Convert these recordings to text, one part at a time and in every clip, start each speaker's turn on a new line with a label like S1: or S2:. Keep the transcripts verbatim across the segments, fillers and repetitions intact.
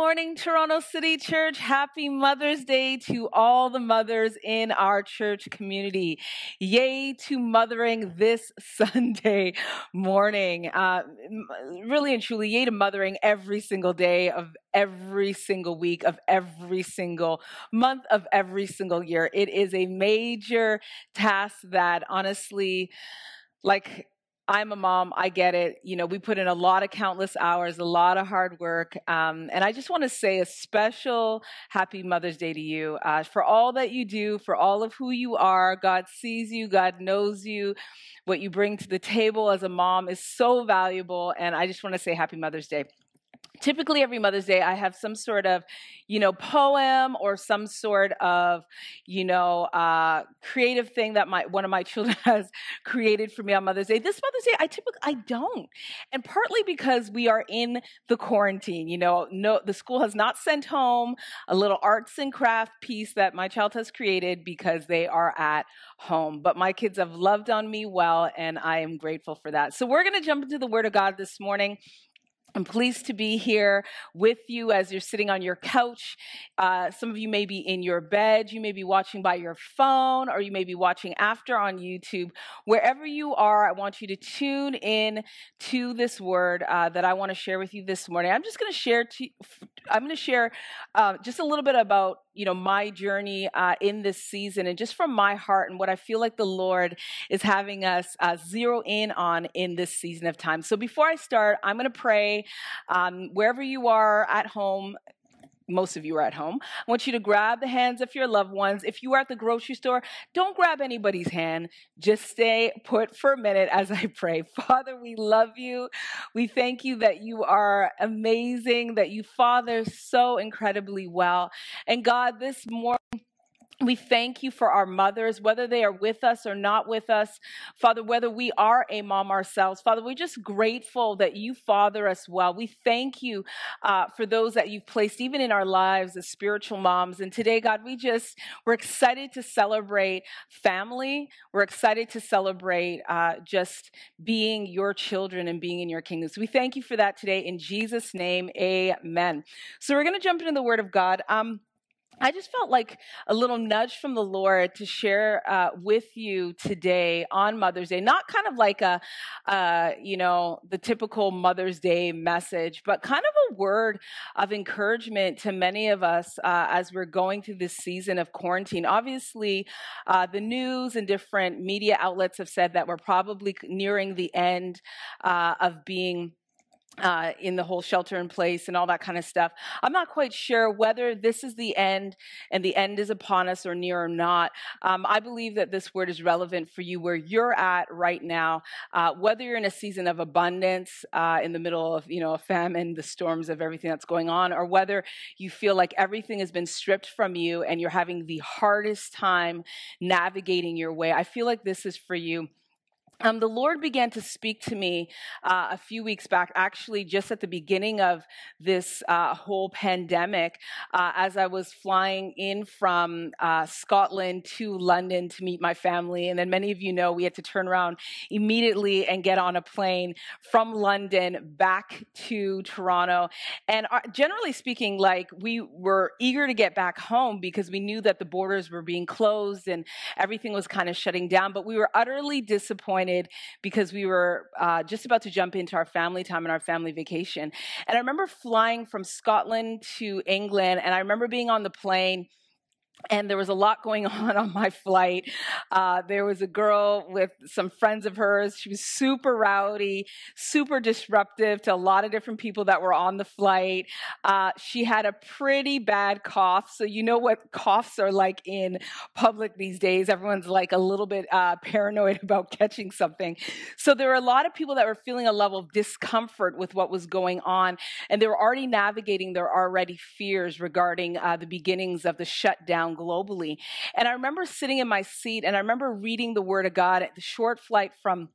S1: morning, Toronto City Church. Happy Mother's Day to all the mothers in our church community. Yay to mothering this Sunday morning. Uh, really and truly, yay to mothering every single day of every single week of every single month of every single year. It is a major task that honestly, like, I'm a mom. I get it. You know, we put in a lot of countless hours, a lot of hard work. Um, and I just want to say a special happy Mother's Day to you uh, for all that you do, for all of who you are. God sees you. God knows you. What you bring to the table as a mom is so valuable. And I just want to say happy Mother's Day. Typically, every Mother's Day, I have some sort of, you know, poem or some sort of, you know, uh, creative thing that my one of my children has created for me on Mother's Day. This Mother's Day, I typically I don't, and partly because we are in the quarantine. You know, no, the school has not sent home a little arts and craft piece that my child has created because they are at home. But my kids have loved on me well, and I am grateful for that. So we're going to jump into the Word of God this morning. I'm pleased to be here with you as you're sitting on your couch. Uh, some of you may be in your bed. You may be watching by your phone, or you may be watching after on YouTube. Wherever you are, I want you to tune in to this word uh, that I want to share with you this morning. I'm just going to share. To, I'm going to share uh, just a little bit about you know my journey uh, in this season, and just from my heart and what I feel like the Lord is having us uh, zero in on in this season of time. So before I start, I'm going to pray. Um, wherever you are at home, most of you are at home, I want you to grab the hands of your loved ones. If you are at the grocery store, don't grab anybody's hand. Just stay put for a minute as I pray. Father, we love you. We thank you that you are amazing, that you father so incredibly well. And God, this morning, we thank you for our mothers, whether they are with us or not with us. Father, whether we are a mom ourselves. Father, we're just grateful that you father us well. We thank you uh, for those that you've placed even in our lives as spiritual moms. And today, God, we just, we're excited to celebrate family. We're excited to celebrate uh, just being your children and being in your kingdom. So we thank you for that today. In Jesus' name, amen. So we're going to jump into the Word of God. Um, I just felt like a little nudge from the Lord to share uh, with you today on Mother's Day, not kind of like a, uh, you know, the typical Mother's Day message, but kind of a word of encouragement to many of us uh, as we're going through this season of quarantine. Obviously, uh, the news and different media outlets have said that we're probably nearing the end uh, of being Uh, in the whole shelter in place and all that kind of stuff. I'm not quite sure whether this is the end and the end is upon us or near or not. Um, I believe that this word is relevant for you where you're at right now, uh, whether you're in a season of abundance uh, in the middle of, you know, a famine, the storms of everything that's going on, or whether you feel like everything has been stripped from you and you're having the hardest time navigating your way. I feel like this is for you. Um, the Lord began to speak to me uh, a few weeks back, actually just at the beginning of this uh, whole pandemic, uh, as I was flying in from uh, Scotland to London to meet my family. And then many of you know we had to turn around immediately and get on a plane from London back to Toronto. And uh, generally speaking, like we were eager to get back home because we knew that the borders were being closed and everything was kind of shutting down. But we were utterly disappointed because we were uh, just about to jump into our family time and our family vacation. And I remember flying from Scotland to England, and I remember being on the plane, and there was a lot going on on my flight. Uh, there was a girl with some friends of hers. She was super rowdy, super disruptive to a lot of different people that were on the flight. Uh, she had a pretty bad cough. So you know what coughs are like in public these days. Everyone's like a little bit uh, paranoid about catching something. So there were a lot of people that were feeling a level of discomfort with what was going on. And they were already navigating their already fears regarding uh, the beginnings of the shutdown globally. And I remember sitting in my seat and I remember reading the Word of God at the short flight from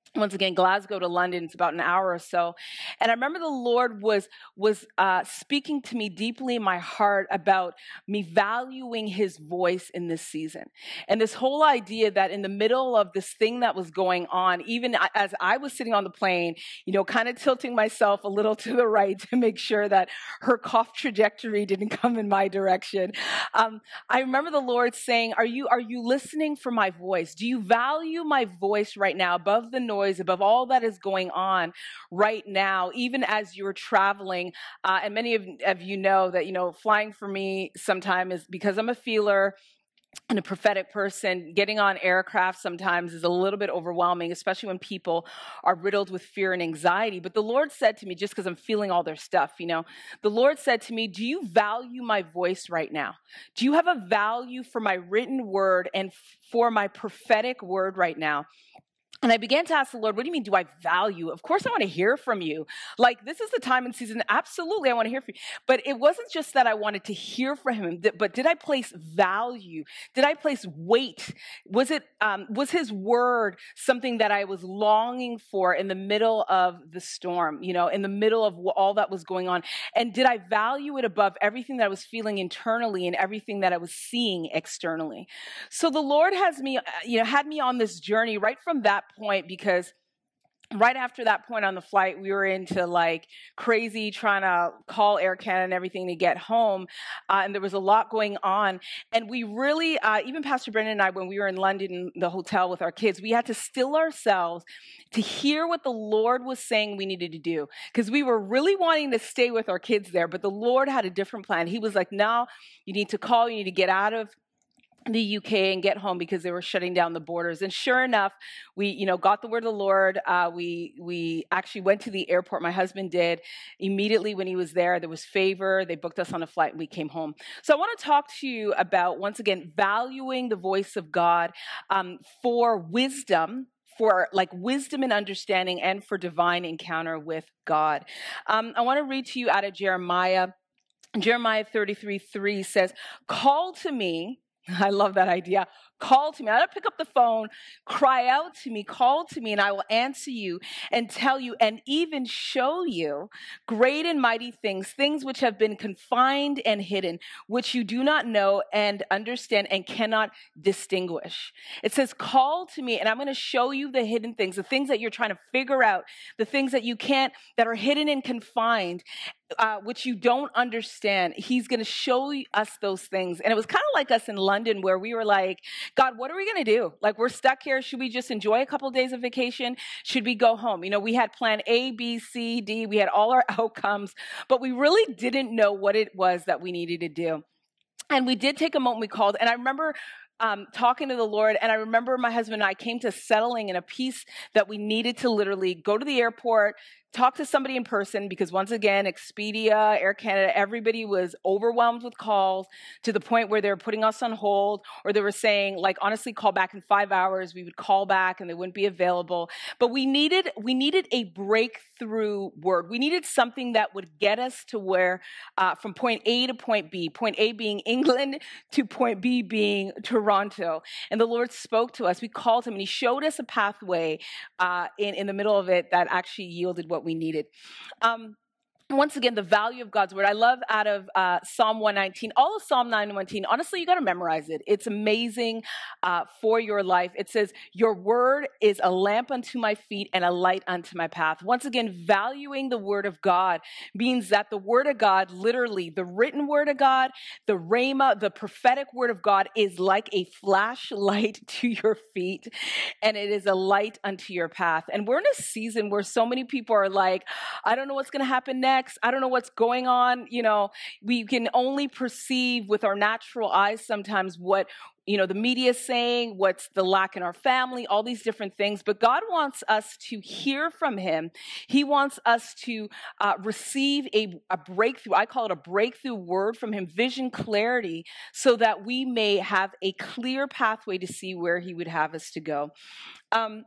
S1: once again, Glasgow to London, it's about an hour or so. And I remember the Lord was, was uh, speaking to me deeply in my heart about me valuing his voice in this season. And this whole idea that in the middle of this thing that was going on, even as I was sitting on the plane, you know, kind of tilting myself a little to the right to make sure that her cough trajectory didn't come in my direction. Um, I remember the Lord saying, are you, are you listening for my voice? Do you value my voice right now above the noise, above all that is going on right now, even as you're traveling? Uh, and many of, of you know that, you know, flying for me sometimes is because I'm a feeler and a prophetic person. Getting on aircraft sometimes is a little bit overwhelming, especially when people are riddled with fear and anxiety. But the Lord said to me, just because I'm feeling all their stuff, you know, the Lord said to me, do you value my voice right now? Do you have a value for my written word and for my prophetic word right now? And I began to ask the Lord, what do you mean, do I value? Of course I want to hear from you. Like, this is the time and season. Absolutely, I want to hear from you. But it wasn't just that I wanted to hear from him, but did I place value? Did I place weight? Was it, um, was his word something that I was longing for in the middle of the storm, you know, in the middle of all that was going on? And did I value it above everything that I was feeling internally and everything that I was seeing externally? So the Lord has me, you know, had me on this journey right from that point, because right after that point on the flight, we were into like crazy trying to call Air Canada and everything to get home. Uh, and there was a lot going on. And we really, uh, even Pastor Brendan and I, when we were in London in the hotel with our kids, we had to still ourselves to hear what the Lord was saying we needed to do. Because we were really wanting to stay with our kids there, but the Lord had a different plan. He was like, no, you need to call, you need to get out of the U K and get home, because they were shutting down the borders. And sure enough, we, you know, got the word of the Lord. Uh, we, we actually went to the airport. My husband did. Immediately when he was there, there was favor. They booked us on a flight and we came home. So I want to talk to you about, once again, valuing the voice of God um, for wisdom, for like wisdom and understanding, and for divine encounter with God. Um, I want to read to you out of Jeremiah. Jeremiah thirty-three three says, call to me. I love that idea. Call to me. I don't pick up the phone, cry out to me, call to me, and I will answer you and tell you and even show you great and mighty things, things which have been confined and hidden, which you do not know and understand and cannot distinguish. It says, call to me, and I'm going to show you the hidden things, the things that you're trying to figure out, the things that you can't, that are hidden and confined, Uh, which you don't understand. He's going to show us those things. And it was kind of like us in London, where we were like, God, what are we going to do? Like, we're stuck here. Should we just enjoy a couple of days of vacation? Should we go home? You know, we had plan A, B, C, D. We had all our outcomes, but we really didn't know what it was that we needed to do. And we did take a moment, we called, and I remember Um, talking to the Lord, and I remember my husband and I came to settling in a piece that we needed to literally go to the airport, talk to somebody in person, because once again, Expedia, Air Canada, everybody was overwhelmed with calls to the point where they were putting us on hold, or they were saying, like, honestly, call back in five hours. We would call back and they wouldn't be available. But we needed, we needed a breakthrough word. We needed something that would get us to where, uh, from point A to point B, point A being England to point B being Toronto. And the Lord spoke to us. We called him and he showed us a pathway uh, in, in the middle of it that actually yielded what we needed. Um, Once again, the value of God's word. I love out of uh, Psalm one nineteen, all of Psalm nine nineteen. Honestly, you got to memorize it. It's amazing uh, for your life. It says, your word is a lamp unto my feet and a light unto my path. Once again, valuing the word of God means that the word of God, literally the written word of God, the rhema, the prophetic word of God, is like a flashlight to your feet, and it is a light unto your path. And we're in a season where so many people are like, I don't know what's going to happen next. I don't know what's going on. You know, we can only perceive with our natural eyes sometimes what, you know, the media is saying, what's the lack in our family, all these different things. But God wants us to hear from him. He wants us to uh, receive a, a breakthrough. I call it a breakthrough word from him, vision clarity, so that we may have a clear pathway to see where he would have us to go. Um,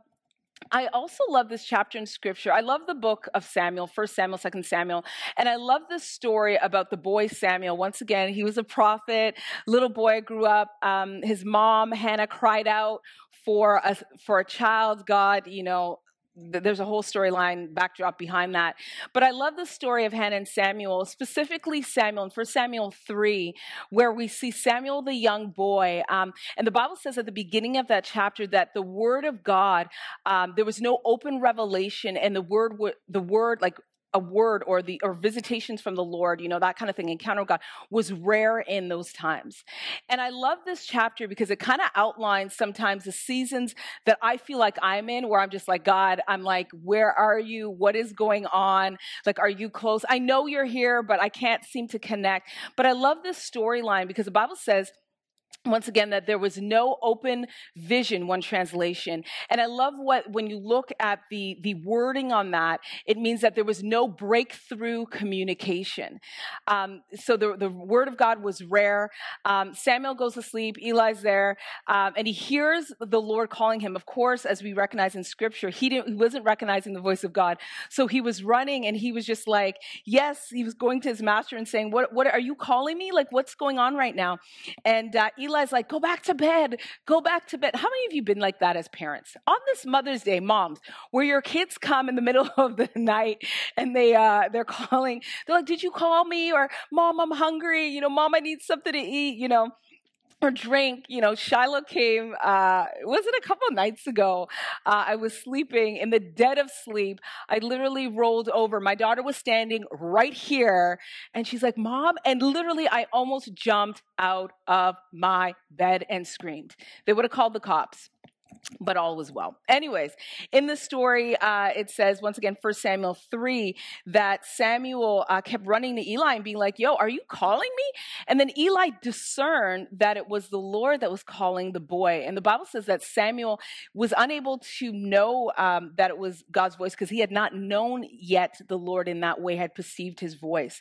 S1: I also love this chapter in scripture. I love the book of Samuel, First Samuel, Second Samuel. And I love this story about the boy Samuel. Once again, he was a prophet, little boy, grew up. Um, his mom, Hannah, cried out for a, for a child. God, you know, there's a whole storyline backdrop behind that. But I love the story of Hannah and Samuel, specifically Samuel in First Samuel three, where we see Samuel the young boy. Um, and the Bible says at the beginning of that chapter that the word of God, um, there was no open revelation, and the word, the word like a word or the or visitations from the Lord, you know, that kind of thing, encounter with God, was rare in those times. And I love this chapter because it kind of outlines sometimes the seasons that I feel like I'm in, where I'm just like, God, I'm like, where are you? What is going on? Like, are you close? I know you're here, but I can't seem to connect. But I love this storyline because the Bible says, once again, that there was no open vision, one translation. And I love what, when you look at the, the wording on that, it means that there was no breakthrough communication. Um, so the, the word of God was rare. Um, Samuel goes to sleep, Eli's there, um, and he hears the Lord calling him. Of course, as we recognize in scripture, he didn't, he wasn't recognizing the voice of God. So he was running and he was just like, yes, he was going to his master and saying, what, what are you calling me? Like, what's going on right now? And uh, Eli Eli's like, go back to bed, go back to bed. How many of you been like that as parents? On this Mother's Day, moms, where your kids come in the middle of the night and they, uh, they're calling, they're like, did you call me? Or Mom, I'm hungry. You know, Mom, I need something to eat, you know. Or drink, you know. Shiloh came, uh, was it a couple of nights ago? Uh, I was sleeping in the dead of sleep. I literally rolled over. My daughter was standing right here and she's like, Mom, and literally I almost jumped out of my bed and screamed. They would have called the cops. But all was well. Anyways, in the story, uh, it says, once again, First Samuel three, that Samuel uh, kept running to Eli and being like, yo, are you calling me? And then Eli discerned that it was the Lord that was calling the boy. And the Bible says that Samuel was unable to know um, that it was God's voice because he had not known yet the Lord in that way, had perceived his voice.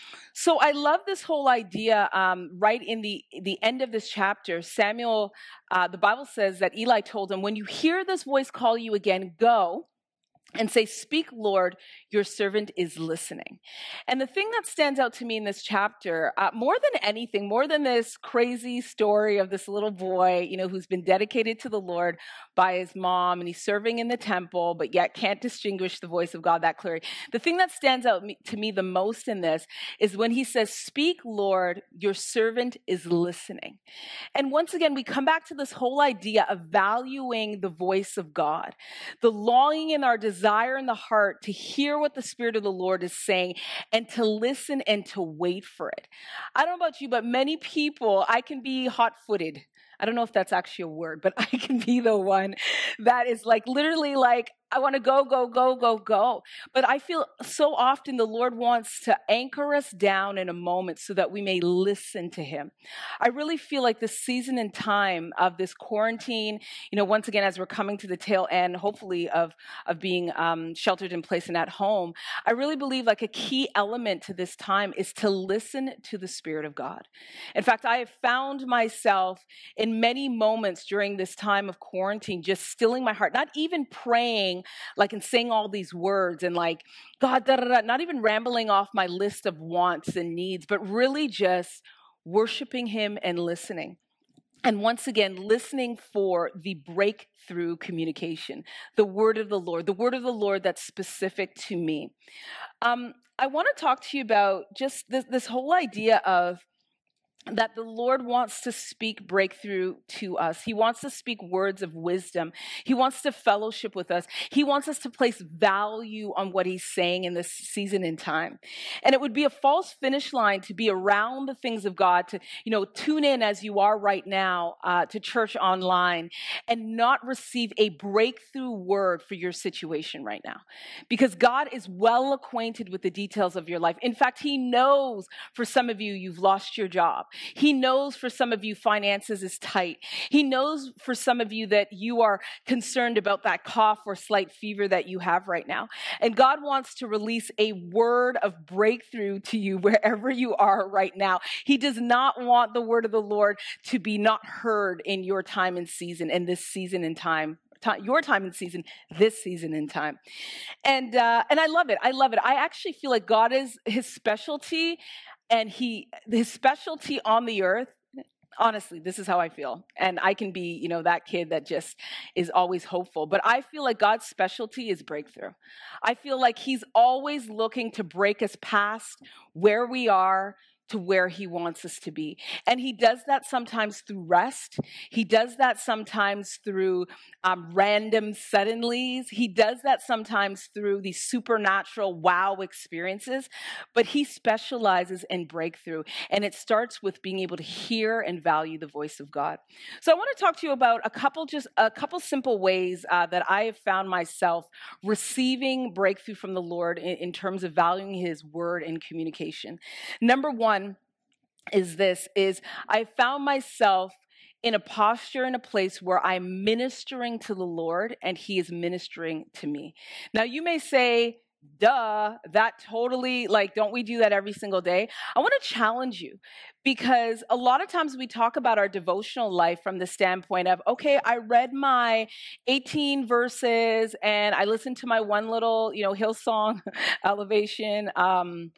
S1: So I love this whole idea. Um, right in the the end of this chapter, Samuel, uh, the Bible says that Eli told him, when you hear this voice call you again, go and say, speak, Lord, your servant is listening. And the thing that stands out to me in this chapter, uh, more than anything, more than this crazy story of this little boy, you know, who's been dedicated to the Lord by his mom, and he's serving in the temple, but yet can't distinguish the voice of God that clearly. The thing that stands out to me the most in this is when he says, speak, Lord, your servant is listening. And once again, we come back to this whole idea of valuing the voice of God, the longing in our desire desire in the heart to hear what the Spirit of the Lord is saying and to listen and to wait for it. I don't know about you, but many people, I can be hot-footed. I don't know if that's actually a word, but I can be the one that is like literally like, I want to go, go, go, go, go. But I feel so often the Lord wants to anchor us down in a moment so that we may listen to him. I really feel like the season and time of this quarantine, you know, once again, as we're coming to the tail end, hopefully, of, of being um, sheltered in place and at home, I really believe like a key element to this time is to listen to the Spirit of God. In fact, I have found myself in many moments during this time of quarantine, just stilling my heart, not even praying, like, and saying all these words and like, God, da, da, da, not even rambling off my list of wants and needs, but really just worshiping him and listening. And once again, listening for the breakthrough communication, the word of the Lord, the word of the Lord that's specific to me. Um, I want to talk to you about just this, this whole idea of that the Lord wants to speak breakthrough to us. He wants to speak words of wisdom. He wants to fellowship with us. He wants us to place value on what he's saying in this season and time. And it would be a false finish line to be around the things of God, to, you know, tune in as you are right now uh, to church online and not receive a breakthrough word for your situation right now. Because God is well acquainted with the details of your life. In fact, he knows for some of you, you've lost your job. He knows for some of you finances is tight. He knows for some of you that you are concerned about that cough or slight fever that you have right now. And God wants to release a word of breakthrough to you wherever you are right now. He does not want the word of the Lord to be not heard in your time and season, in this season and time. Time, your time and season, this season and time. And uh, and I love it. I love it. I actually feel like God is his specialty, and he his specialty on the earth Honestly, this is how I feel. And I can be, you know, that kid that just is always hopeful. But I feel like God's specialty is breakthrough. I feel like He's always looking to break us past where we are to where He wants us to be. And He does that sometimes through rest. He does that sometimes through um, random suddenlies. He does that sometimes through these supernatural wow experiences. But He specializes in breakthrough. And it starts with being able to hear and value the voice of God. So I want to talk to you about a couple, just a couple simple ways uh, that I have found myself receiving breakthrough from the Lord in, in terms of valuing His word and communication. Number one is this, is I found myself in a posture, in a place where I'm ministering to the Lord and He is ministering to me. Now you may say, duh, that totally, like, don't we do that every single day? I want to challenge you because a lot of times we talk about our devotional life from the standpoint of, okay, I read my eighteen verses and I listened to my one little, you know, Hillsong Elevation, um,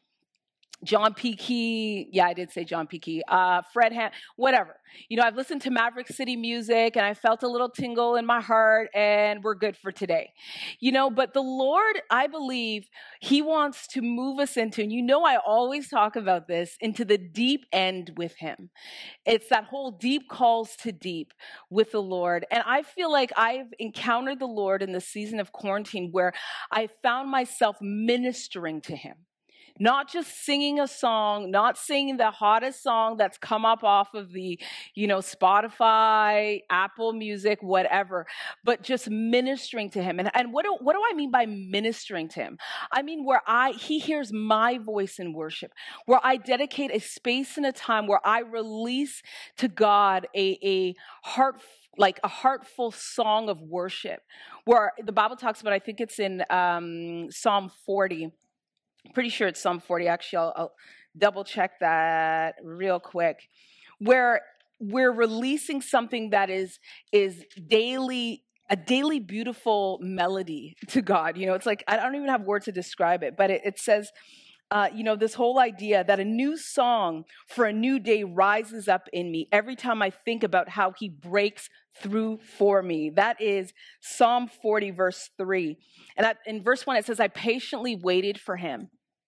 S1: John P. Key, yeah, I did say John P. Key, uh, Fred Ham, whatever. You know, I've listened to Maverick City music and I felt a little tingle in my heart and we're good for today. You know, but the Lord, I believe He wants to move us into, and you know I always talk about this, into the deep end with Him. It's that whole deep calls to deep with the Lord. And I feel like I've encountered the Lord in the season of quarantine where I found myself ministering to Him. Not just singing a song, not singing the hottest song that's come up off of the, you know, Spotify, Apple Music, whatever, but just ministering to Him. And, and what, do, what do I mean by ministering to Him? I mean where I He hears my voice in worship, where I dedicate a space and a time where I release to God a, a heart like a heartful song of worship, where the Bible talks about, I think it's in um, Psalm forty, pretty sure it's Psalm forty. Actually, I'll, I'll double check that real quick, where we're releasing something that is is daily, a daily beautiful melody to God. You know, it's like, I don't even have words to describe it, but it, it says, uh, you know, this whole idea that a new song for a new day rises up in me every time I think about how He breaks through for me. That is Psalm forty, verse three. And I, in verse one, it says, I patiently waited for Him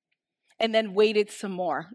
S1: and then waited some more.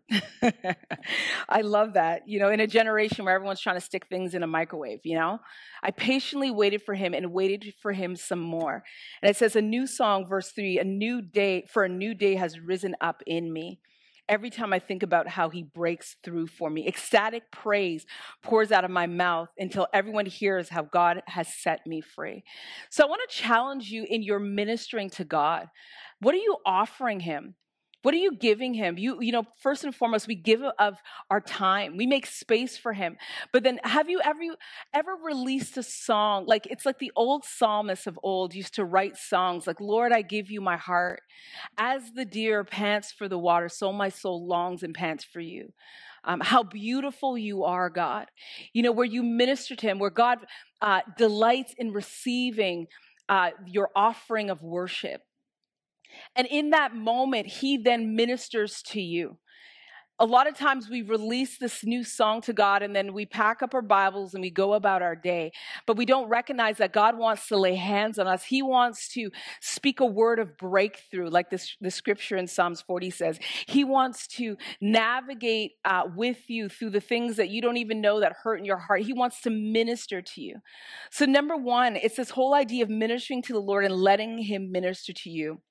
S1: I love that. You know, in a generation where everyone's trying to stick things in a microwave, you know, I patiently waited for Him and waited for Him some more. And it says, a new song, verse three, a new day, for a new day has risen up in me. Every time I think about how He breaks through for me, ecstatic praise pours out of my mouth until everyone hears how God has set me free. So I want to challenge you in your ministering to God. What are you offering Him? What are you giving Him? You, you know, first and foremost, we give of our time. We make space for Him. But then have you ever, ever released a song? Like, it's like the old psalmists of old used to write songs like, Lord, I give you my heart. As the deer pants for the water, so my soul longs and pants for you. Um, how beautiful you are, God. You know, where you minister to Him, where God uh, delights in receiving uh, your offering of worship. And in that moment, He then ministers to you. A lot of times we release this new song to God and then we pack up our Bibles and we go about our day. But we don't recognize that God wants to lay hands on us. He wants to speak a word of breakthrough, like this, the scripture in Psalms forty says. He wants to navigate uh, with you through the things that you don't even know that hurt in your heart. He wants to minister to you. So number one, it's this whole idea of ministering to the Lord and letting Him minister to you.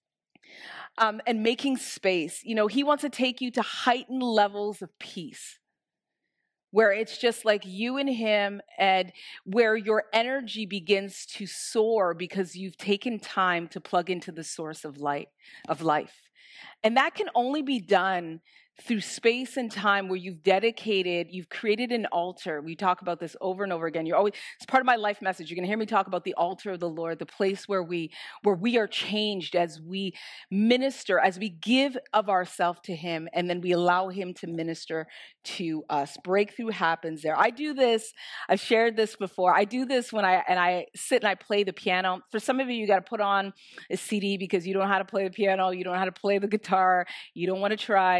S1: Um, and making space. You know, He wants to take you to heightened levels of peace, where it's just like you and Him, and where your energy begins to soar because you've taken time to plug into the source of light, of life. And that can only be done through space and time where you've dedicated, you've created an altar. We talk about this over and over again. You're always, it's part of my life message. You're going to hear me talk about the altar of the Lord, the place where we, where we are changed as we minister, as we give of ourselves to Him, and then we allow Him to minister to us. Breakthrough happens there. I do this. I've shared this before. I do this when I, and I sit and I play the piano. For some of you, you got to put on a C D because you don't know how to play the piano. You don't know how to play the guitar. You don't want to try. Maybe you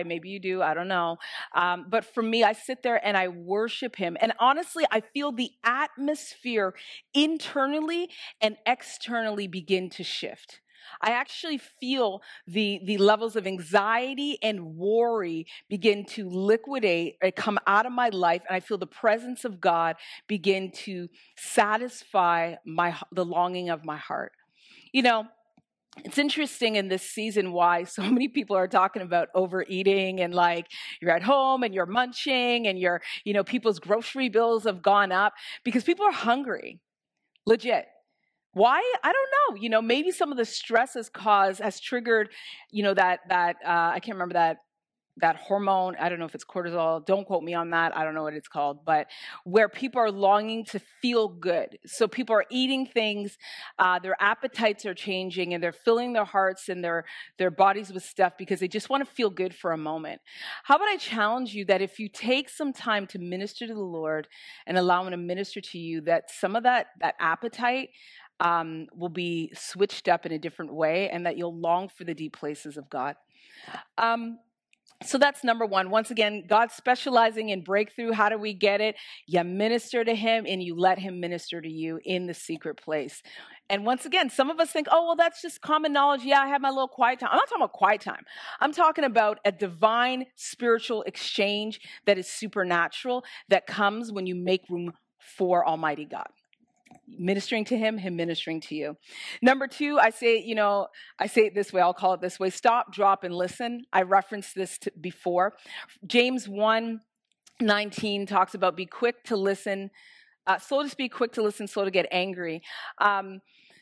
S1: do. I don't know. Um, but for me, I sit there and I worship him. And honestly, I feel the atmosphere internally and externally begin to shift. I actually feel the, the levels of anxiety and worry begin to liquidate and come out of my life. And I feel the presence of God begin to satisfy my, the longing of my heart. You know, it's interesting in this season why so many people are talking about overeating and like you're at home and you're munching and you're, you know, people's grocery bills have gone up because people are hungry, legit. Why? I don't know. You know, maybe some of the stress has caused, has triggered, you know, that, that, uh, I can't remember that, that hormone. I don't know if it's cortisol. Don't quote me on that. I don't know what it's called, but where people are longing to feel good. So people are eating things, uh, their appetites are changing and they're filling their hearts and their, their bodies with stuff because they just want to feel good for a moment. How about I challenge you that if you take some time to minister to the Lord and allow him to minister to you, that some of that, that appetite Um, will be switched up in a different way and that you'll long for the deep places of God. Um, so that's number one. Once again, God specializing in breakthrough. How do we get it? You minister to him and you let him minister to you in the secret place. And once again, some of us think, oh, well, that's just common knowledge. Yeah, I have my little quiet time. I'm not talking about quiet time. I'm talking about a divine spiritual exchange that is supernatural that comes when you make room for Almighty God. Ministering to him, him ministering to you. Number two, I say, you know, I say it this way, I'll call it this way, stop, drop, and listen. I referenced this to, before. James one nineteen talks about be quick to listen, uh, slow to speak, quick to listen, slow to get angry. Um,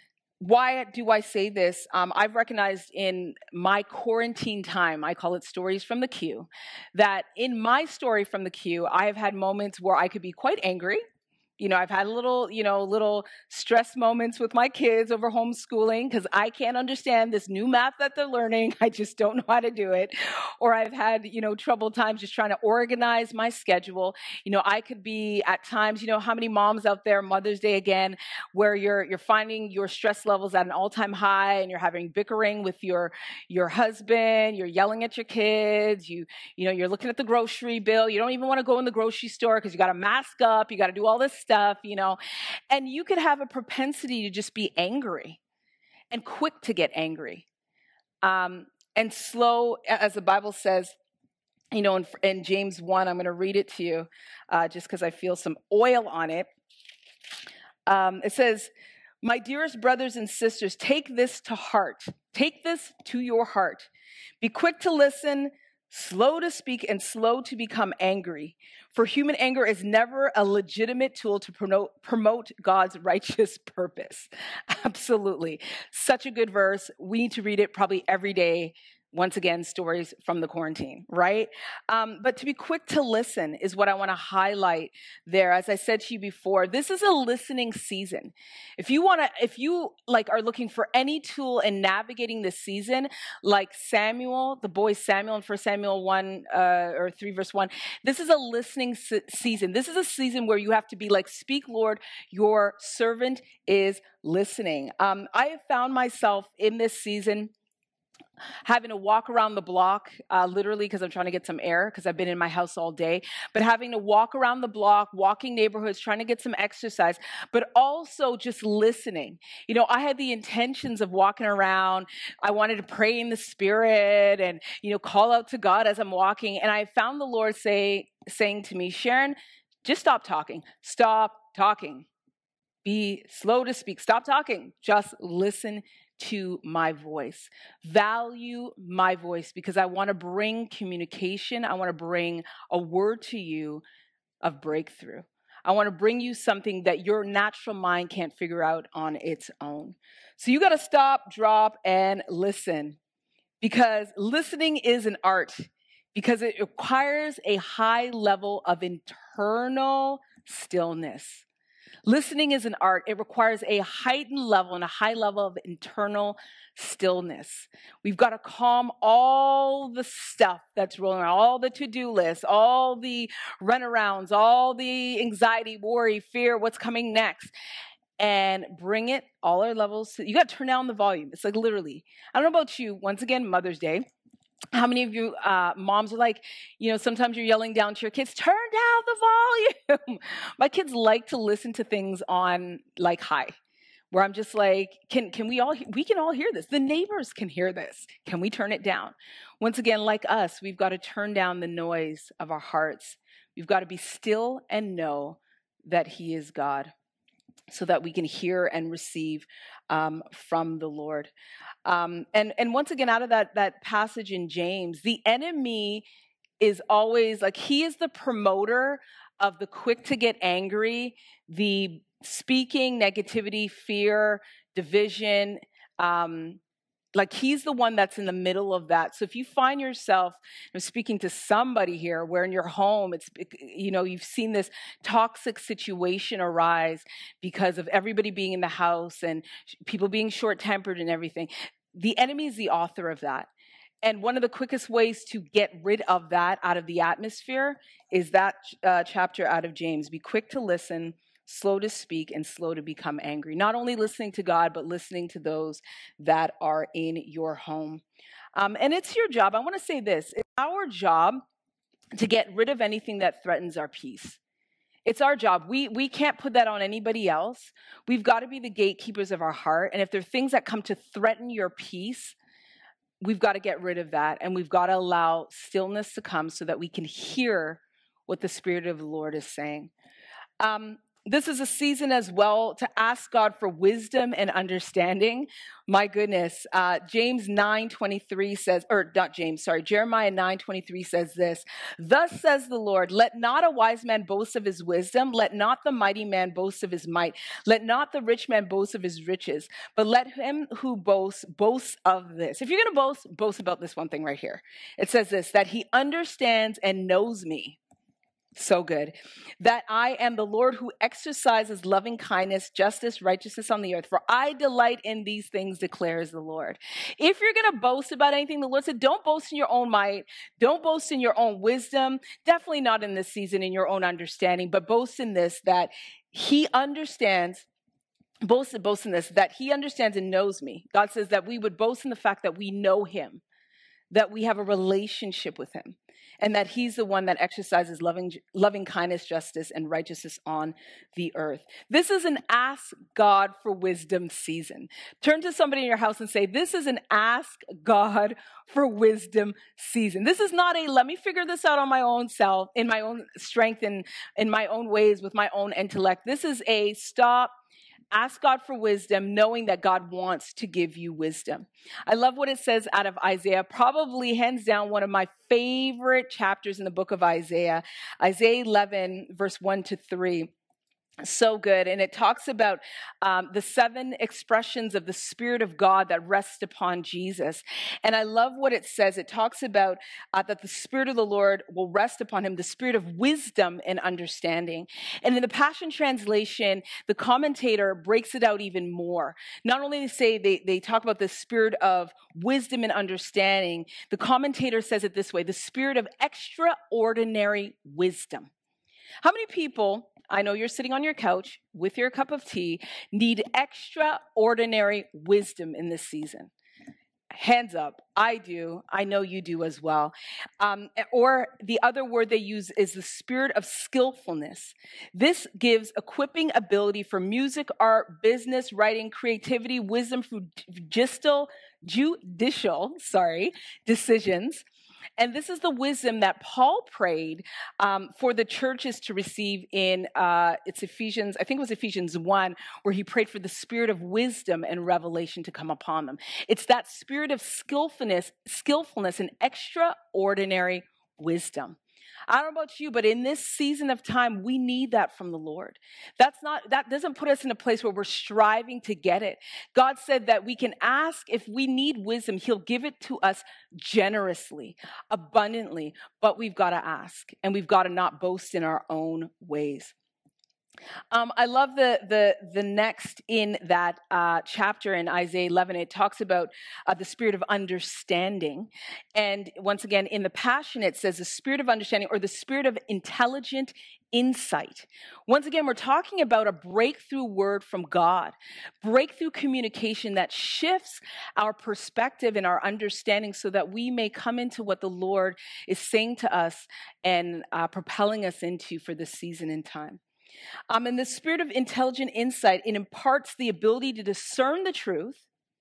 S1: why do I say this? Um, I've recognized in my quarantine time, I call it stories from the queue, that in my story from the queue, I have had moments where I could be quite angry. You know, I've had little, you know, little stress moments with my kids over homeschooling because I can't understand this new math that they're learning. I just don't know how to do it. Or I've had, you know, troubled times just trying to organize my schedule. You know, I could be at times, you know, how many moms out there, Mother's Day again, where you're you're finding your stress levels at an all-time high and you're having bickering with your your husband, you're yelling at your kids, you, you know, you're looking at the grocery bill, you don't even want to go in the grocery store because you got to mask up, you got to do all this stuff, you know, and you could have a propensity to just be angry and quick to get angry um, and slow, as the Bible says, you know, in, in James one, I'm going to read it to you uh, just because I feel some oil on it. Um, it says, my dearest brothers and sisters, take this to heart. Take this to your heart. Be quick to listen, slow to speak, and slow to become angry. For human anger is never a legitimate tool to promote, promote God's righteous purpose. Absolutely. Such a good verse. We need to read it probably every day. Once again, stories from the quarantine, right? Um, but to be quick to listen is what I want to highlight there. As I said to you before, this is a listening season. If you want to, if you like are looking for any tool in navigating this season, like Samuel, the boy Samuel in First Samuel one uh, or three verse one, this is a listening se- season. This is a season where you have to be like, speak, Lord, your servant is listening. Um, I have found myself in this season having to walk around the block, uh, literally because I'm trying to get some air because I've been in my house all day, but having to walk around the block, walking neighborhoods, trying to get some exercise, but also just listening. You know, I had the intentions of walking around. I wanted to pray in the spirit and, you know, call out to God as I'm walking. And I found the Lord say, saying to me, Sharon, just stop talking. Stop talking. Be slow to speak. Stop talking. Just listen to my voice. Value my voice because I want to bring communication. I want to bring a word to you of breakthrough. I want to bring you something that your natural mind can't figure out on its own. So you got to stop, drop, and listen because listening is an art because it requires a high level of internal stillness. Listening is an art. It requires a heightened level and a high level of internal stillness. We've got to calm all the stuff that's rolling around, all the to-do lists, all the runarounds, all the anxiety, worry, fear, what's coming next, and bring it all our levels. To, you got to turn down the volume. It's like literally, I don't know about you, once again, Mother's Day. How many of you uh, moms are like, you know, sometimes you're yelling down to your kids, turn down the volume. My kids like to listen to things on like high, where I'm just like, can can we all, we can all hear this. The neighbors can hear this. Can we turn it down? Once again, like us, we've got to turn down the noise of our hearts. We've got to be still and know that he is God, so that we can hear and receive um, from the Lord. Um, and and once again, out of that that passage in James, the enemy is always like, he is the promoter of the quick to get angry, the speaking negativity, fear, division. Um, like he's the one that's in the middle of that. So if you find yourself, I'm speaking to somebody here where in your home, it's, you know, you've seen this toxic situation arise because of everybody being in the house and people being short-tempered and everything. The enemy is the author of that. And one of the quickest ways to get rid of that out of the atmosphere is that uh, chapter out of James. Be quick to listen, slow to speak, and slow to become angry. Not only listening to God, but listening to those that are in your home. Um, and it's your job. I want to say this. It's our job to get rid of anything that threatens our peace. It's our job. We we can't put that on anybody else. We've got to be the gatekeepers of our heart. And if there are things that come to threaten your peace, we've got to get rid of that, and we've got to allow stillness to come so that we can hear what the Spirit of the Lord is saying. Um, this is a season as well to ask God for wisdom and understanding. My goodness, uh, James nine twenty-three says, or not James, sorry, Jeremiah nine twenty-three says this, thus says the Lord, let not a wise man boast of his wisdom, let not the mighty man boast of his might, let not the rich man boast of his riches, but let him who boasts, boast of this. If you're going to boast, boast about this one thing right here. It says this, that he understands and knows me. So good. That I am the Lord who exercises loving kindness, justice, righteousness on the earth. For I delight in these things, declares the Lord. If you're going to boast about anything, the Lord said, don't boast in your own might. Don't boast in your own wisdom. Definitely not in this season in your own understanding, but boast in this, that he understands. Boast, boast in this, that he understands and knows me. God says that we would boast in the fact that we know him, that we have a relationship with him, and that he's the one that exercises loving, loving kindness, justice, and righteousness on the earth. This is an ask God for wisdom season. Turn to somebody in your house and say, this is an ask God for wisdom season. This is not a, let me figure this out on my own self, in my own strength, and in my own ways, with my own intellect. This is a stop. Ask God for wisdom, knowing that God wants to give you wisdom. I love what it says out of Isaiah, probably hands down one of my favorite chapters in the book of Isaiah, Isaiah eleven, verse one to three. So good. And it talks about um, the seven expressions of the Spirit of God that rest upon Jesus. And I love what it says. It talks about uh, that the Spirit of the Lord will rest upon him, the Spirit of wisdom and understanding. And in the Passion Translation, the commentator breaks it out even more. Not only they say they, they talk about the Spirit of wisdom and understanding, the commentator says it this way, the Spirit of extraordinary wisdom. How many people, I know you're sitting on your couch with your cup of tea, need extraordinary wisdom in this season? Hands up. I do. I know you do as well. Um, or the other word they use is the spirit of skillfulness. This gives equipping ability for music, art, business, writing, creativity, wisdom for judicial, judicial, sorry, decisions. And this is the wisdom that Paul prayed um, for the churches to receive in, uh, it's Ephesians, I think it was Ephesians one, where he prayed for the spirit of wisdom and revelation to come upon them. It's that spirit of skillfulness, skillfulness and extraordinary wisdom. I don't know about you, but in this season of time, we need that from the Lord. That's not, that doesn't put us in a place where we're striving to get it. God said that we can ask if we need wisdom. He'll give it to us generously, abundantly, but we've got to ask, and we've got to not boast in our own ways. Um, I love the the the next in that uh, chapter in Isaiah eleven. It talks about uh, the spirit of understanding, and once again in the Passion it says the spirit of understanding or the spirit of intelligent insight. Once again, we're talking about a breakthrough word from God, breakthrough communication that shifts our perspective and our understanding, so that we may come into what the Lord is saying to us and uh, propelling us into for this season and time. Um, and the spirit of intelligent insight, it imparts the ability to discern the truth,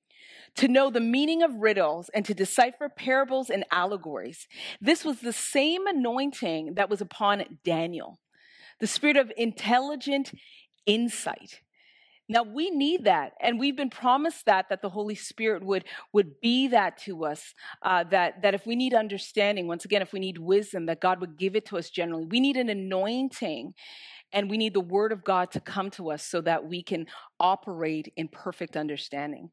S1: to know the meaning of riddles, and to decipher parables and allegories. This was the same anointing that was upon Daniel, the spirit of intelligent insight. Now we need that, and we've been promised that that the Holy Spirit would would be that to us. Uh, that that if we need understanding, once again, if we need wisdom, that God would give it to us generally. We need an anointing. And we need the word of God to come to us so that we can operate in perfect understanding.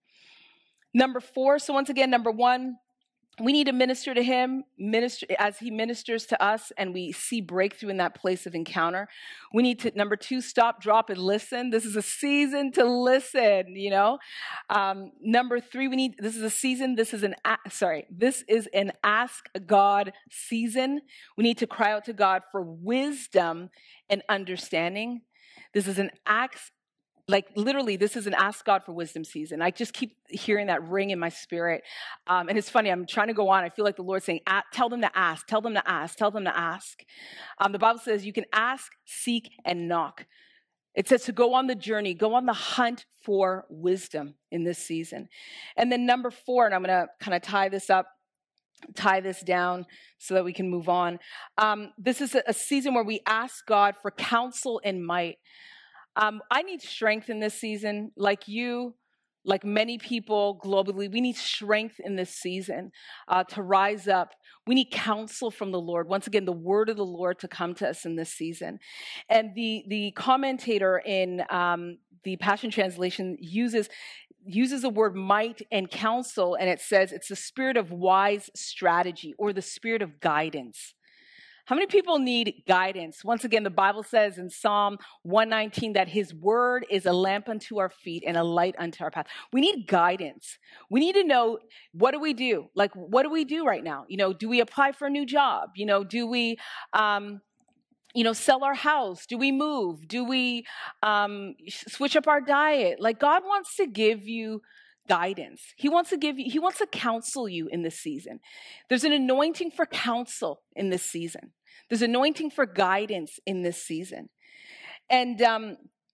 S1: Number four, so once again, number one, we need to minister to him, minister as he ministers to us, and we see breakthrough in that place of encounter. We need to, number two, stop, drop, and listen. This is a season to listen, you know. Um, number three, we need, this is a season, this is an, sorry, this is an ask God season. We need to cry out to God for wisdom and understanding. This is an ask Like literally, this is an ask God for wisdom season. I just keep hearing that ring in my spirit. Um, and it's funny, I'm trying to go on. I feel like the Lord's saying, tell them to ask, tell them to ask, tell them to ask. Um, the Bible says you can ask, seek, and knock. It says to go on the journey, go on the hunt for wisdom in this season. And then number four, and I'm going to kind of tie this up, tie this down so that we can move on. Um, this is a, a season where we ask God for counsel and might. Um, I need strength in this season, like you, like many people globally. We need strength in this season uh, to rise up. We need counsel from the Lord. Once again, the word of the Lord to come to us in this season. And the the commentator in um, the Passion Translation uses uses the word might and counsel, and it says it's the spirit of wise strategy or the spirit of guidance. How many people need guidance? Once again, the Bible says in Psalm one nineteen that his word is a lamp unto our feet and a light unto our path. We need guidance. We need to know, what do we do? Like, what do we do right now? You know, do we apply for a new job? You know, do we, um, you know, sell our house? Do we move? Do we um, switch up our diet? Like, God wants to give you guidance. He wants to give you, he wants to counsel you in this season. There's an anointing for counsel in this season. There's anointing for guidance in this season. And um,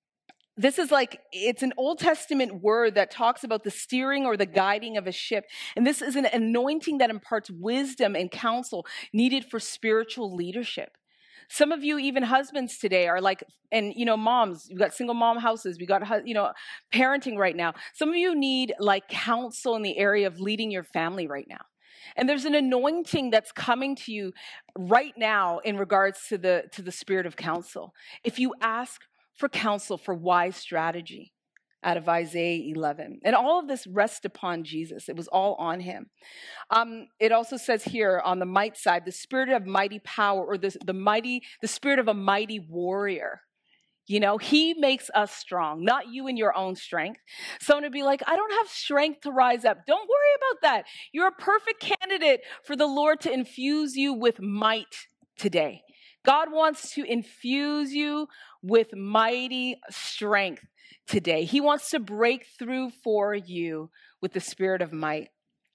S1: this is like, it's an Old Testament word that talks about the steering or the guiding of a ship. And this is an anointing that imparts wisdom and counsel needed for spiritual leadership. Some of you, even husbands today, are like, and, you know, moms, we've got single mom houses, we got, you know, parenting right now. Some of you need like counsel in the area of leading your family right now. And there's an anointing that's coming to you right now in regards to the, to the spirit of counsel. If you ask for counsel, for wise strategy, out of Isaiah eleven. And all of this rests upon Jesus. It was all on him. Um, it also says here on the might side, the spirit of mighty power, or the, the mighty, the spirit of a mighty warrior. You know, he makes us strong, not you in your own strength. Someone would be like, I don't have strength to rise up. Don't worry about that. You're a perfect candidate for the Lord to infuse you with might today. God wants to infuse you with mighty strength today. He wants to break through for you with the spirit of might.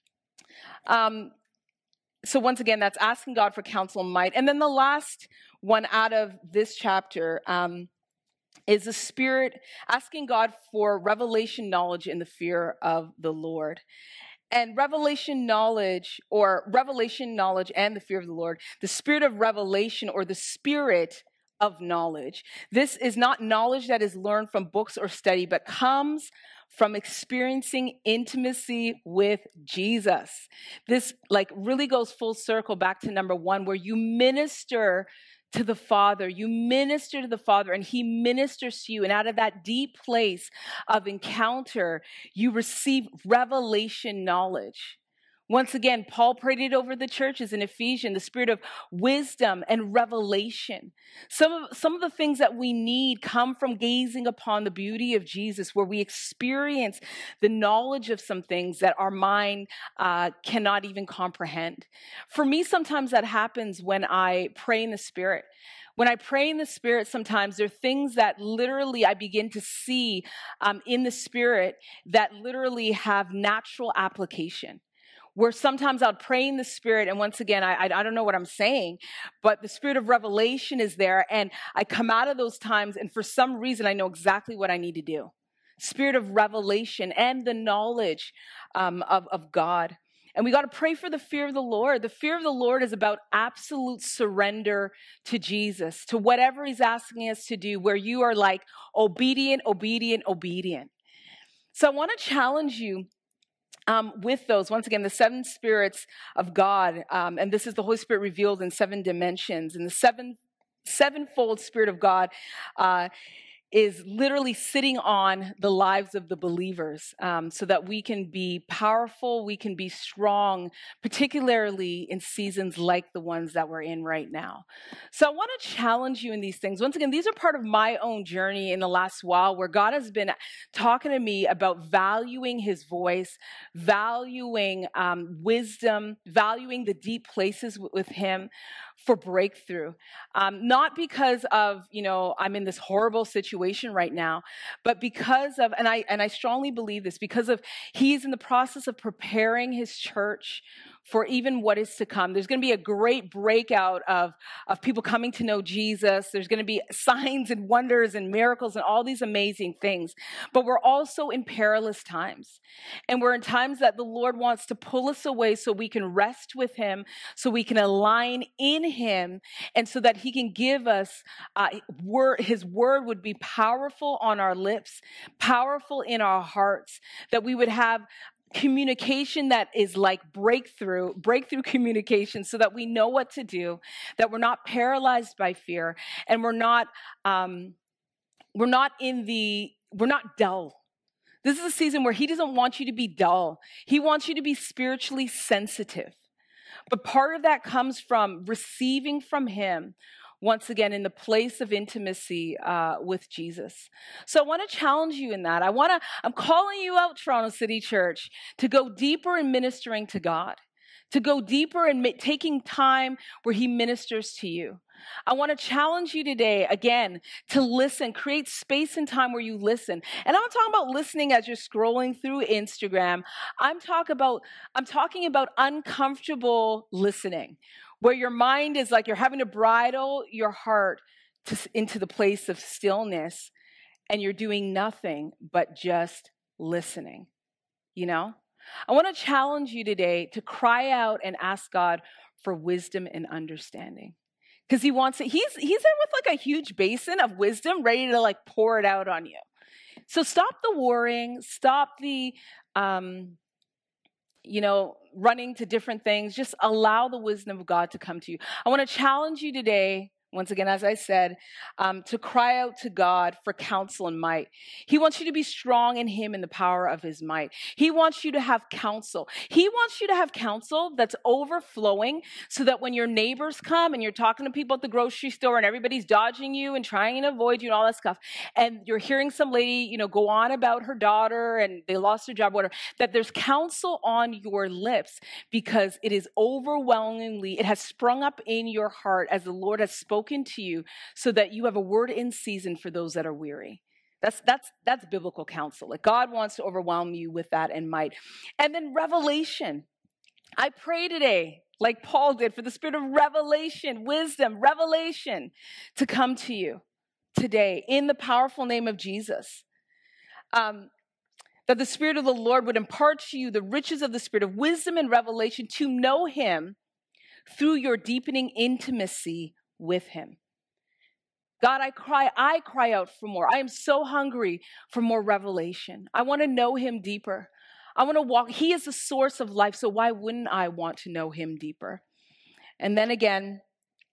S1: Um, so once again, that's asking God for counsel and might. And then the last one out of this chapter, um, is the spirit, asking God for revelation knowledge in the fear of the Lord. And revelation knowledge, or revelation knowledge and the fear of the Lord, the spirit of revelation or the spirit of knowledge. This is not knowledge that is learned from books or study, but comes from experiencing intimacy with Jesus. This like really goes full circle back to number one, where you minister to the Father. You minister to the Father and he ministers to you. And out of that deep place of encounter, you receive revelation knowledge. Once again, Paul prayed it over the churches in Ephesians, the spirit of wisdom and revelation. Some of, some of the things that we need come from gazing upon the beauty of Jesus, where we experience the knowledge of some things that our mind uh, cannot even comprehend. For me, sometimes that happens when I pray in the Spirit. When I pray in the Spirit, sometimes there are things that literally I begin to see um, in the Spirit that literally have natural application. Where sometimes I'll pray in the Spirit, and once again, I, I don't know what I'm saying, but the spirit of revelation is there, and I come out of those times, and for some reason, I know exactly what I need to do. Spirit of revelation and the knowledge um, of, of God. And we got to pray for the fear of the Lord. The fear of the Lord is about absolute surrender to Jesus, to whatever he's asking us to do, where you are like obedient, obedient, obedient. So I want to challenge you Um, with those, once again, the seven spirits of God, um, and this is the Holy Spirit revealed in seven dimensions, and the seven sevenfold Spirit of God uh, is literally sitting on the lives of the believers, um, so that we can be powerful, we can be strong, particularly in seasons like the ones that we're in right now. So I want to challenge you in these things. Once again, these are part of my own journey in the last while, where God has been talking to me about valuing his voice, valuing um, wisdom, valuing the deep places w- with him for breakthrough. Um, not because of, you know, I'm in this horrible situation right now, but because of, and I and I strongly believe this, because of he's in the process of preparing his church for even what is to come. There's going to be a great breakout of, of people coming to know Jesus. There's going to be signs and wonders and miracles and all these amazing things. But we're also in perilous times. And we're in times that the Lord wants to pull us away so we can rest with him, so we can align in him, and so that he can give us uh, word, his word would be powerful on our lips, powerful in our hearts, that we would have communication that is like breakthrough, breakthrough communication, so that we know what to do, that we're not paralyzed by fear, and we're not, um, we're not in the, we're not dull. This is a season where he doesn't want you to be dull. He wants you to be spiritually sensitive. But part of that comes from receiving from him, once again, in the place of intimacy uh, with Jesus. So I want to challenge you in that. I want to, I'm calling you out, Toronto City Church, to go deeper in ministering to God, to go deeper in ma- taking time where he ministers to you. I want to challenge you today, again, to listen, create space and time where you listen. And I'm not talking about listening as you're scrolling through Instagram. I'm talking about, I'm talking about uncomfortable listening, where your mind is like you're having to bridle your heart to, into the place of stillness, and you're doing nothing but just listening, you know? I want to challenge you today to cry out and ask God for wisdom and understanding. Because he wants it. He's he's there with like a huge basin of wisdom ready to like pour it out on you. So stop the worrying, stop the um, you know, running to different things. Just allow the wisdom of God to come to you. I want to challenge you today, once again, as I said, um, to cry out to God for counsel and might. He wants you to be strong in him in the power of his might. He wants you to have counsel. He wants you to have counsel that's overflowing, so that when your neighbors come and you're talking to people at the grocery store and everybody's dodging you and trying to avoid you and all that stuff, and you're hearing some lady, you know, go on about her daughter and they lost their job, whatever, that there's counsel on your lips, because it is overwhelmingly, it has sprung up in your heart as the Lord has spoken to you, so that you have a word in season for those that are weary. That's that's that's biblical counsel. Like God wants to overwhelm you with that and might. And then revelation. I pray today, like Paul did, for the spirit of revelation, wisdom, revelation to come to you today in the powerful name of Jesus. Um, that the Spirit of the Lord would impart to you the riches of the spirit of wisdom and revelation to know him through your deepening intimacy with him. God, I cry, I cry out for more. I am so hungry for more revelation. I want to know him deeper. I want to walk. He is the source of life, so why wouldn't I want to know him deeper? And then again,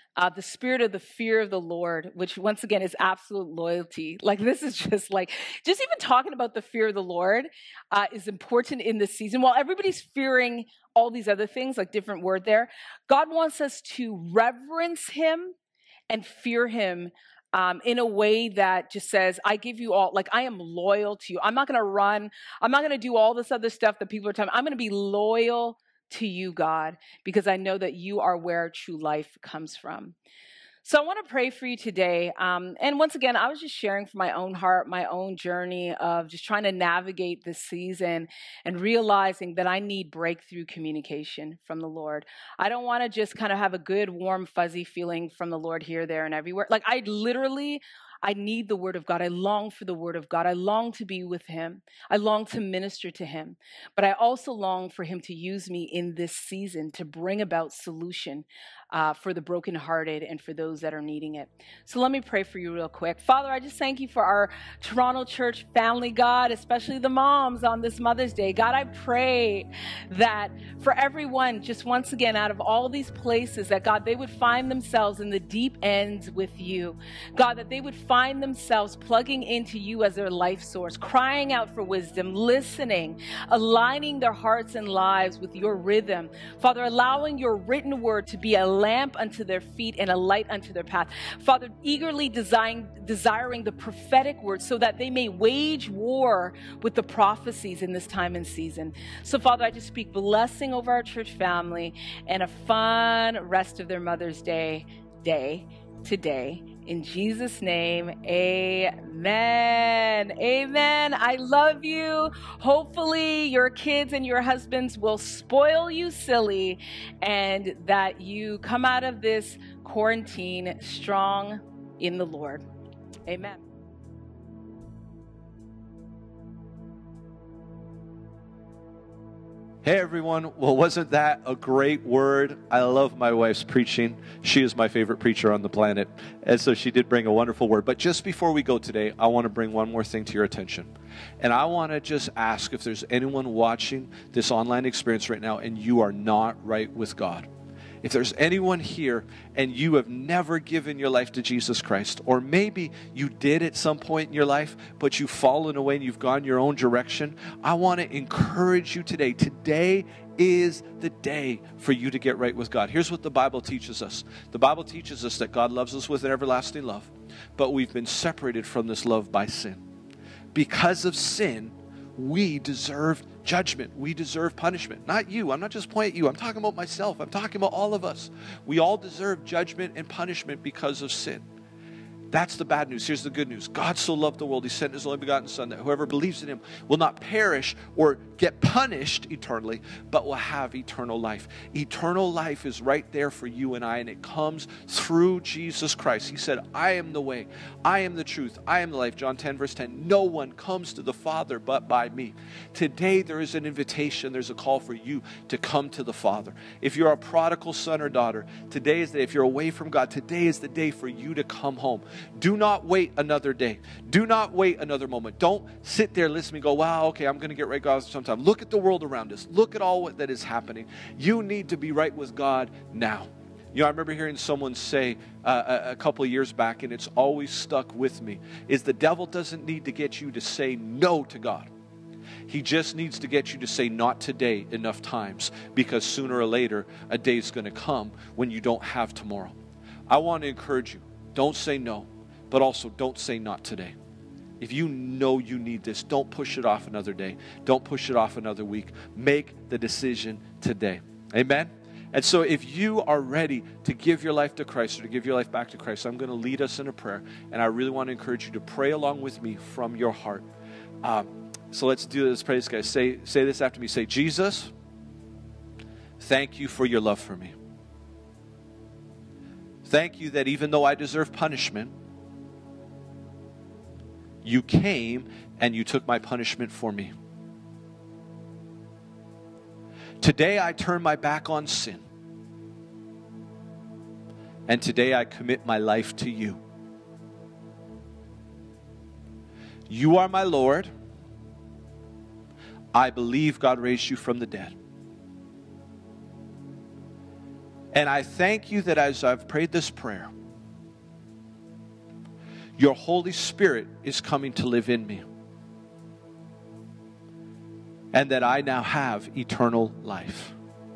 S1: Uh, the spirit of the fear of the Lord, which once again is absolute loyalty. Like this is just like, just even talking about the fear of the Lord uh, is important in this season. While everybody's fearing all these other things, like different word there, God wants us to reverence him and fear him um, in a way that just says, I give you all, like I am loyal to you. I'm not going to run. I'm not going to do all this other stuff that people are telling me. I'm going to be loyal to you, God, because I know that you are where true life comes from. So I want to pray for you today. Um, and once again, I was just sharing from my own heart, my own journey of just trying to navigate this season and realizing that I need breakthrough communication from the Lord. I don't want to just kind of have a good, warm, fuzzy feeling from the Lord here, there, and everywhere. Like I literally, I need the word of God. I long for the word of God. I long to be with him. I long to minister to him. But I also long for him to use me in this season to bring about solution uh, for the brokenhearted and for those that are needing it. So let me pray for you real quick. Father, I just thank you for our Toronto church family, God, especially the moms on this Mother's Day. God, I pray that for everyone, just once again, out of all these places, that God, they would find themselves in the deep ends with you. God, that they would find themselves plugging into you as their life source, crying out for wisdom, listening, aligning their hearts and lives with your rhythm. Father, allowing your written word to be a lamp unto their feet and a light unto their path. Father, eagerly design, desiring the prophetic word so that they may wage war with the prophecies in this time and season. So, Father, I just speak blessing over our church family and a fun rest of their Mother's Day day today. In Jesus' name, amen. Amen. I love you. Hopefully your kids and your husbands will spoil you silly and that you come out of this quarantine strong in the Lord. Amen.
S2: Hey everyone, well wasn't that a great word? I love my wife's preaching. She is my favorite preacher on the planet, and so she did bring a wonderful word. But just before we go today, I want to bring one more thing to your attention. And I want to just ask if there's anyone watching this online experience right now and you are not right with God. If there's anyone here and you have never given your life to Jesus Christ, or maybe you did at some point in your life, but you've fallen away and you've gone your own direction, I want to encourage you today. Today is the day for you to get right with God. Here's what the Bible teaches us. The Bible teaches us that God loves us with an everlasting love, but we've been separated from this love by sin. Because of sin, we deserve judgment. We deserve punishment. Not you. I'm not just pointing at you. I'm talking about myself. I'm talking about all of us. We all deserve judgment and punishment because of sin. That's the bad news. Here's the good news. God so loved the world, he sent his only begotten Son, that whoever believes in him will not perish or get punished eternally, but will have eternal life. Eternal life is right there for you and I, and it comes through Jesus Christ. He said, I am the way, I am the truth, I am the life. John ten, verse ten, no one comes to the Father but by me. Today there is an invitation, there's a call for you to come to the Father. If you're a prodigal son or daughter, today is the day. If you're away from God, today is the day for you to come home. Do not wait another day. Do not wait another moment. Don't sit there listening and go, wow, okay, I'm going to get right with God sometime. Look at the world around us. Look at all that is happening. You need to be right with God now. You know, I remember hearing someone say uh, a, a couple of years back, and it's always stuck with me, is the devil doesn't need to get you to say no to God. He just needs to get you to say not today enough times, because sooner or later, a day is going to come when you don't have tomorrow. I want to encourage you. Don't say no, but also don't say not today. If you know you need this, don't push it off another day. Don't push it off another week. Make the decision today. Amen? And so if you are ready to give your life to Christ or to give your life back to Christ, I'm going to lead us in a prayer. And I really want to encourage you to pray along with me from your heart. Um, so let's do this. Pray this, guys. Say, say this after me. Say, Jesus, thank you for your love for me. Thank you that even though I deserve punishment, you came and you took my punishment for me. Today I turn my back on sin. And today I commit my life to you. You are my Lord. I believe God raised you from the dead. And I thank you that as I've prayed this prayer, your Holy Spirit is coming to live in me. And that I now have eternal life.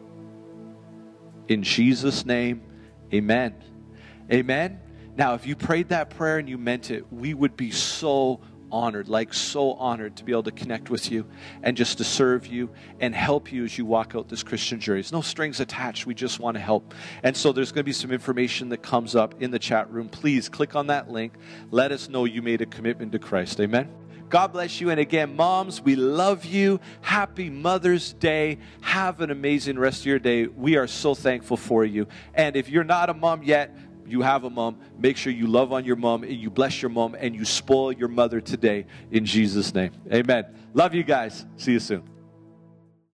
S2: In Jesus' name, amen. Amen. Now, if you prayed that prayer and you meant it, we would be so honored, like so honored to be able to connect with you and just to serve you and help you as you walk out this Christian journey. There's no strings attached. We just want to help. And so there's going to be some information that comes up in the chat room. Please click on that link. Let us know you made a commitment to Christ. Amen. God bless you. And again, moms, we love you. Happy Mother's Day. Have an amazing rest of your day. We are so thankful for you. And if you're not a mom yet, you have a mom, make sure you love on your mom, and you bless your mom, and you spoil your mother today in Jesus' name. Amen. Love you guys. See you soon.